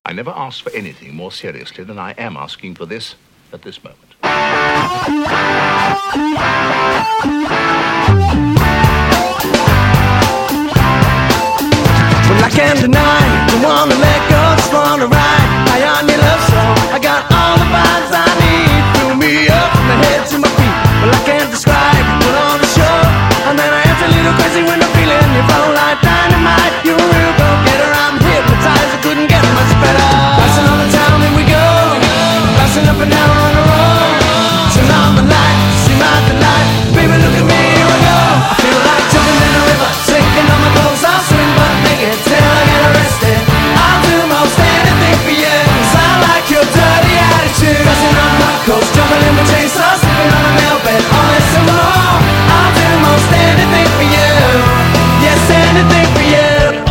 I never asked for anything more seriously than I am asking for this at this moment. Well, I can't deny, don't wanna let go, just wanna ride high on your love song. I got all the vibes I need, fill me up from my head to my feet. Well, I can't describe, put on a show, and then I act a little crazy when I'm feeling you flow like dynamite. You're a real go-getter, I'm hypnotized, I couldn't get much better. Passing on the town, here we go, passing up and down on the road. Turn on the light, see my delight, baby look at me, here I go. I feel like jumping in a river, taking all my clothes, I'll swim but naked till I get arrested. I'll do most anything for you, 'cause I like your dirty attitude. Passing on my coast, jumping in my chainsaw, sleeping on a nail bed, all this and more. I'll do most anything for you, yes, anything for you.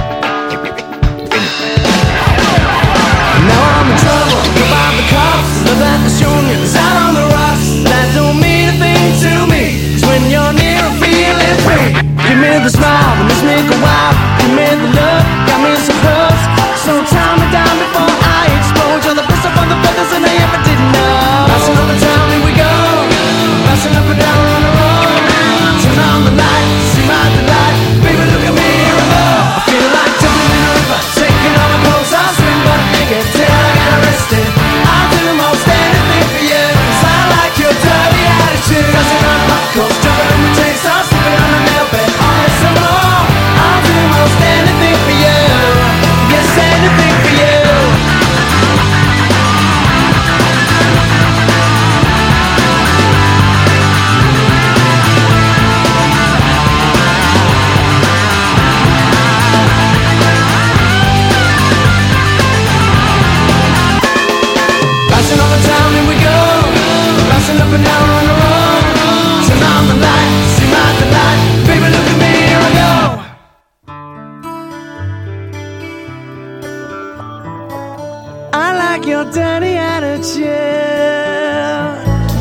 Now I'm in trouble, goodbye the cops, the that is showing you is out on the rocks. That don't mean a thing to me, 'cause when you're near I'm feeling free. Give me the smile, and let's make a wild. Give me the love, got me so close. So tie me down before I explode. You're the best of all the brothers and I ever did know. Passing on the town, here we go, passing up and down on the road. Turn on the light, see my delight, baby look at me, here I go. I feel like jumping in a river, taking all my clothes, I'll swim but naked till I get arrested. I'll do most anything for you, 'cause I like your dirty attitude. Passing on my coast, jumping in my chainsaw, sleeping on a nail bed, all this and more. I'll do most anything for you, yes, anything for you. Passing on the town, here we go, passing up and down on the road. Turn on the light, see my delight, baby look at me, here I go. I like your dirty attitude.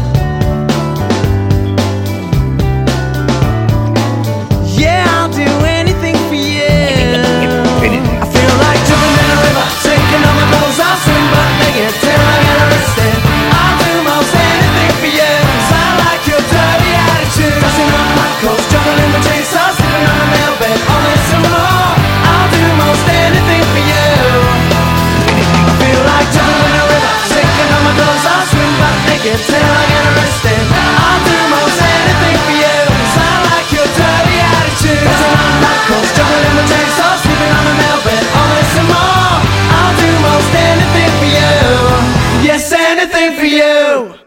Yeah, I'll do anything for you. I feel like jumping in a river, taking all my clothes, I'll swim but naked till I get arrested. I'll do most anything for you, 'cause I like your dirty attitude. Passing on my coast, jumping in my chainsaw, sleeping on a nail bed, all this and more. I'll do most anything for you. I feel like jumping in a river, taking all my clothes, I'll swim but naked till I get arrested. I'll do most anything for you, 'cause I like your dirty attitude. Passing on my coast, jumping in my chainsaw, sleeping on a nail bed, all this and more. I'll do most anything for you, yes, anything for you.